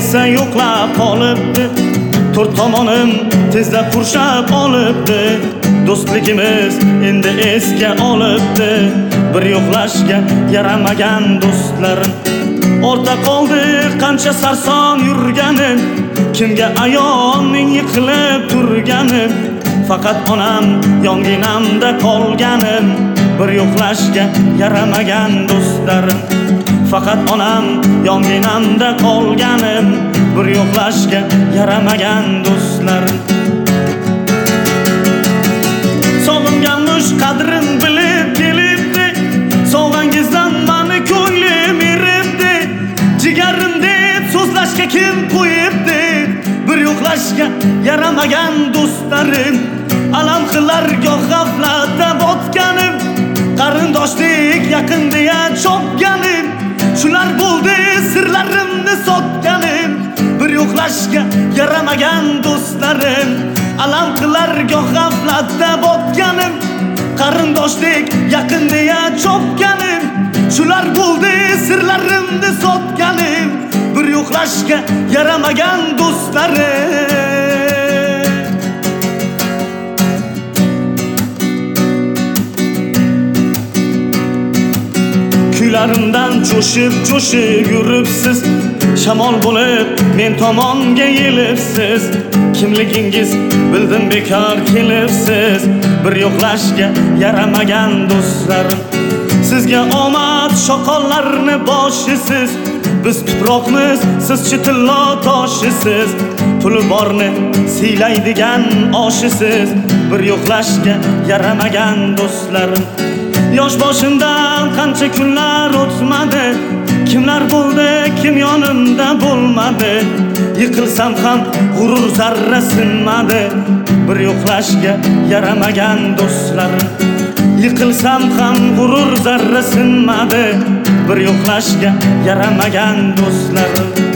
esa yo'qlab qolibdi. To'rt tomonim tezda qurshab olibdi. Do'stligimiz endi esga olibdi. Bir yo'qlashga yaramagan do'stlarim. Orta qoldi qancha sarson yurganim. Kimga ayonning yiqilib turganim. Faqat onam yonginamda qolganim. Bir yo'qlashga yaramagan do'stlarim. Faqat onam yonginamda qolganim. Bir yo'qlashga yaramagan do'stlarim. Sog'inganmish qadrin bilib kelibdi. Sog'angizdan mani ko'nglim eribdi. Jigarim deb so'zlashga kim qo'yibdi? Bir yo'qlashga yaramagan do'stlarim. Alam qilar goh g'aflatda botganim. Qarindoshdek yaqin deya chopganim. Shular bo'ldi sirlarimni sotganim. Bir yo'qlashga yaramagan do'stlarim. Alam qilar goh g'aflatda botganim. Qarindoshdek yaqin deya chopganim. Shular bo'ldi sirlarimni sotganim. Bir yo'qlashga yaramagan do'stlarim. Kuylarimdan jo'shib yuribsiz. Shamol bo'lib men tomonga yelibsiz. Kimligingiz bildim bekor kelibsiz. Bir yo'qlashga yaramagan do'stlarim. Sizga omad shoqollarni boshisiz. Biz tuproqmiz, siz chitillo toshisiz. Puli borni siylaydigan oshisiz. Bir yo'qlashga yaramagan do'stlarim. Yosh boshimdan qancha kunlar o'tmadi. Kimlar bo'ldi, kim yonimda bo'lmadi. Yiqilsam ham g'urur zarra sinmadi. Bir yo'qlashga yaramagan do'stlarim. Yiqilsam ham g'urur zarra sinmadi. Bir yo'qlashga yaramagan do'stlarim.